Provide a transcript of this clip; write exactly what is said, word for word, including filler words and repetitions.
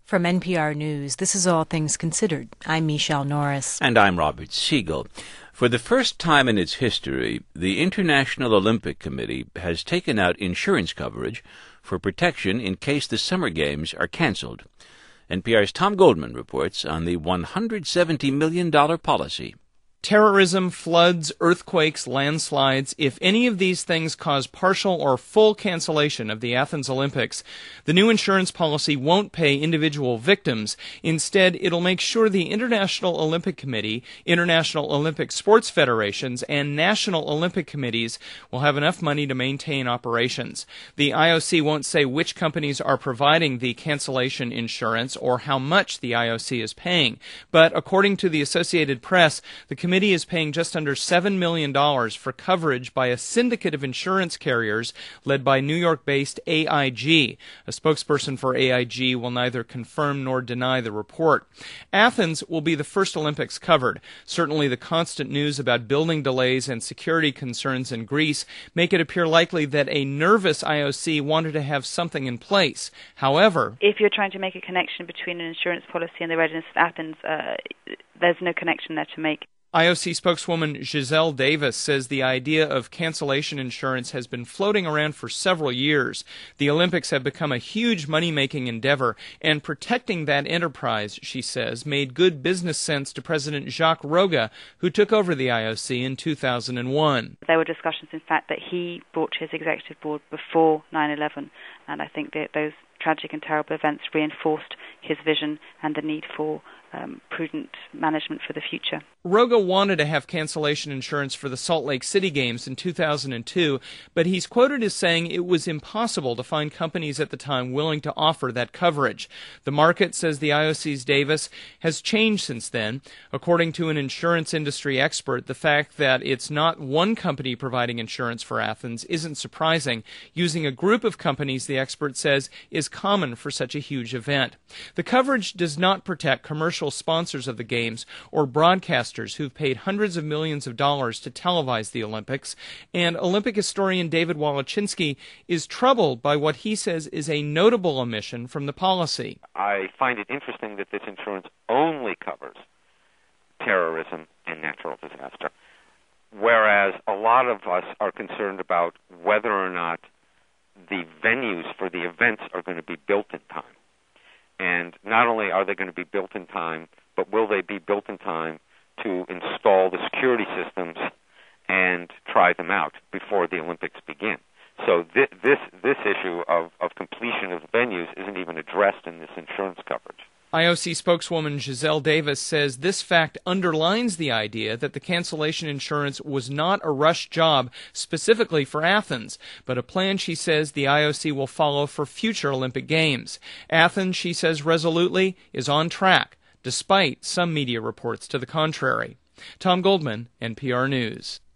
From N P R News, this is All Things Considered. I'm Michelle Norris. And I'm Robert Siegel. For the first time in its history, the International Olympic Committee has taken out insurance coverage for protection in case the Summer Games are canceled. N P R's Tom Goldman reports on the one hundred seventy million dollars policy. Terrorism, floods, earthquakes, landslides, if any of these things cause partial or full cancellation of the Athens Olympics, the new insurance policy won't pay individual victims. Instead, it'll make sure the International Olympic Committee, International Olympic Sports Federations, and National Olympic Committees will have enough money to maintain operations. The I O C won't say which companies are providing the cancellation insurance or how much the I O C is paying, but according to the Associated Press, the committee is paying just under seven million dollars for coverage by a syndicate of insurance carriers led by New York-based A I G. A spokesperson for A I G will neither confirm nor deny the report. Athens will be the first Olympics covered. Certainly the constant news about building delays and security concerns in Greece make it appear likely that a nervous I O C wanted to have something in place. However, if you're trying to make a connection between an insurance policy and the readiness of Athens, uh, there's no connection there to make. I O C spokeswoman Giselle Davis says the idea of cancellation insurance has been floating around for several years. The Olympics have become a huge money-making endeavor, and protecting that enterprise, she says, made good business sense to President Jacques Rogge, who took over the I O C in two thousand one. There were discussions, in fact, that he brought to his executive board before nine eleven, and I think that those tragic and terrible events reinforced his vision and the need for um, prudent management for the future. Rogge wanted to have cancellation insurance for the Salt Lake City Games in two thousand two, but he's quoted as saying it was impossible to find companies at the time willing to offer that coverage. The market, says the I O C's Davis, has changed since then. According to an insurance industry expert, the fact that it's not one company providing insurance for Athens isn't surprising. Using a group of companies, the expert says, is common for such a huge event. The coverage does not protect commercial sponsors of the Games or broadcasters who've paid hundreds of millions of dollars to televise the Olympics, and Olympic historian David Walachinsky is troubled by what he says is a notable omission from the policy. I find it interesting that this insurance only covers terrorism and natural disaster, whereas a lot of us are concerned about whether or not the venues for the events are going to be built in time. And not only are they going to be built in time, but will they be built in time to install the security systems and try them out before the Olympics begin. So th- this this issue of, of completion of the venues isn't even addressed in this insurance coverage. I O C spokeswoman Giselle Davis says this fact underlines the idea that the cancellation insurance was not a rush job specifically for Athens, but a plan, she says, the I O C will follow for future Olympic Games. Athens, she says resolutely, is on track, despite some media reports to the contrary. Tom Goldman, N P R News.